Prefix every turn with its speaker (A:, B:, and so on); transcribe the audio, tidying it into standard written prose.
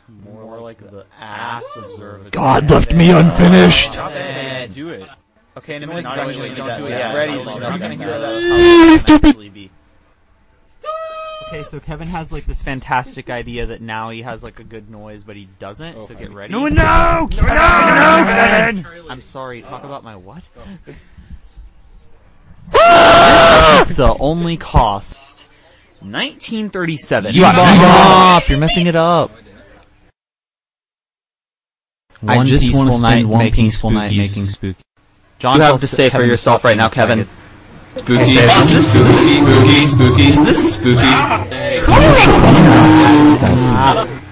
A: More like the ass observatory.
B: God left me unfinished!
A: Do it. Okay, and
C: Noise
A: not
C: is
A: always
C: actually
A: do
C: not
A: that.
C: doing
A: Yeah,
C: that.
A: ready.
C: You're
A: You're
C: not
A: gonna
C: gonna
A: hear
C: hear
A: that.
B: Stupid!
C: Okay, so Kevin has like this fantastic idea that now he has like a good noise, but he doesn't. So get ready.
B: No, Kevin!
C: I'm sorry. Talk about my what?
B: Ah!
C: Pizza only cost $19.37.
B: You
C: Stop! You're messing it up.
D: I just want to spend one
C: peaceful night making
D: spooky.
C: John,
D: You have to say for yourself right now, Kevin.
E: Spooky. Is this spooky? Spooky. Is this spooky?
B: Shut up.